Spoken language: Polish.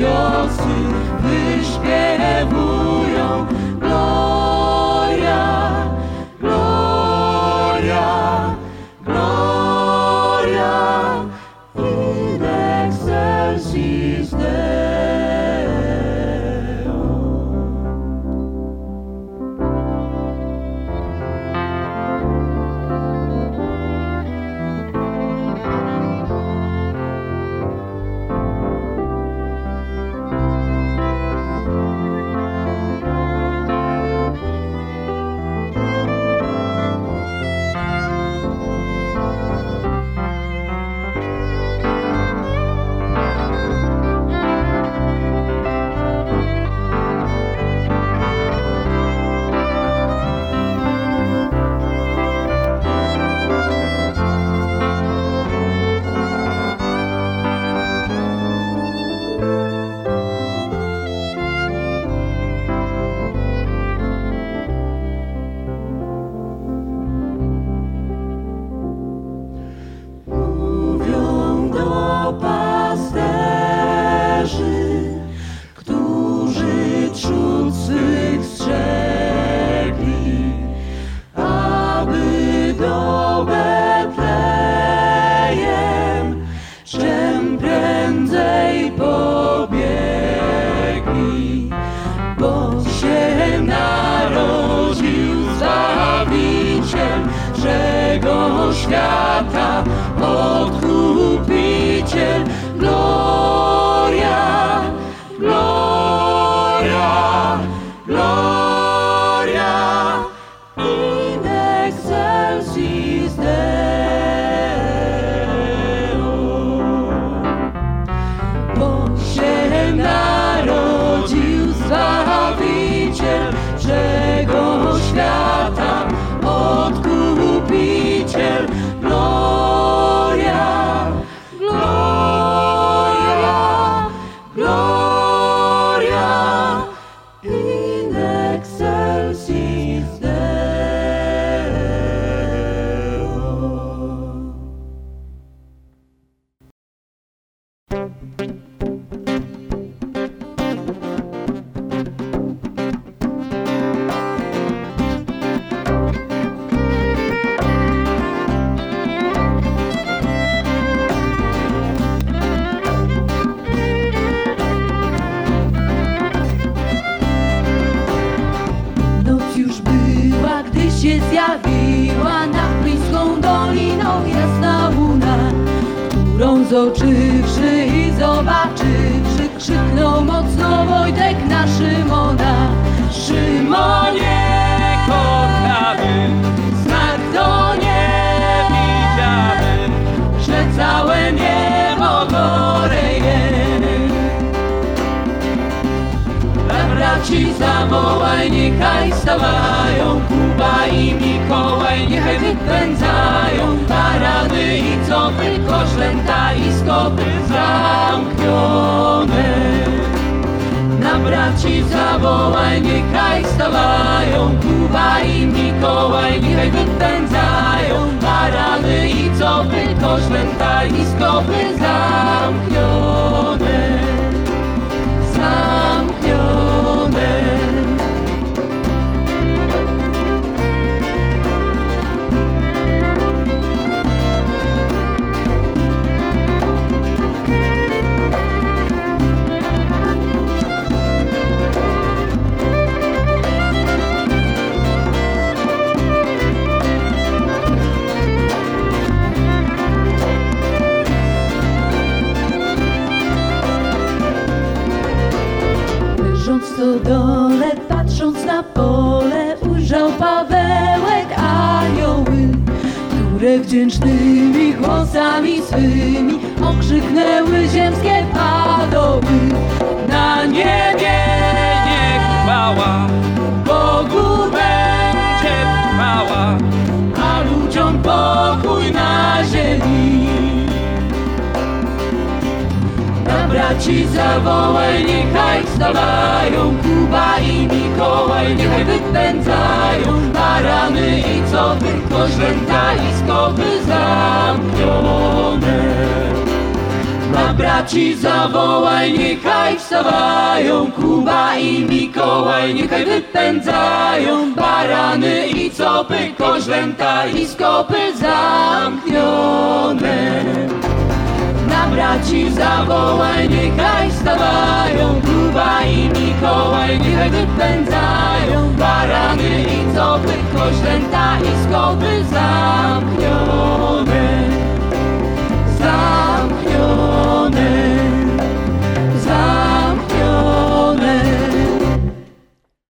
wiosny wyśpiewują Gloria, Gloria, Gloria in excelsis Deo. Świata Odkupiciel. Gloria, Gloria, Gloria in excelsis Deo. Bo się narodził Zbawiciel wszego świata, Odkupiciel. Gloria, Gloria, Gloria in excelsis Deo. Się zjawiła nad bliską doliną jasna łuna, którą zobaczywszy i zobaczywszy, krzyknął mocno Wojtek na Szymona. Szymonie kochany, znak to niewidziany, że całe niebo goreje. Dla braci zawołaj, niechaj stawają, Kuba i Mikołaj niechaj wypędzają parady i cofy, koszlęta i skopy zamknione. Na braci zawołaj, niechaj stawają, Kuba i Mikołaj niechaj wypędzają parady i cofy, koszlęta i skopy zamknione. Zamknione. W stodole, patrząc na pole, ujrzał Pawełek anioły, które wdzięcznymi głosami swymi okrzyknęły ziemskie padoły. Na niebie niech chwała Bogu będzie trwała, a ludziom pokój na ziemi. Na braci zawołaj, niechaj stawają, Kuba i Mikołaj niechaj wypędzają barany i cofy, koszlęta i skopy zamknione. Na braci zawołaj, niechaj wstawają, Kuba i Mikołaj niechaj wypędzają barany i copy, koźlęta i skopy zamknione. Na braci zawołaj, niechaj wstawają,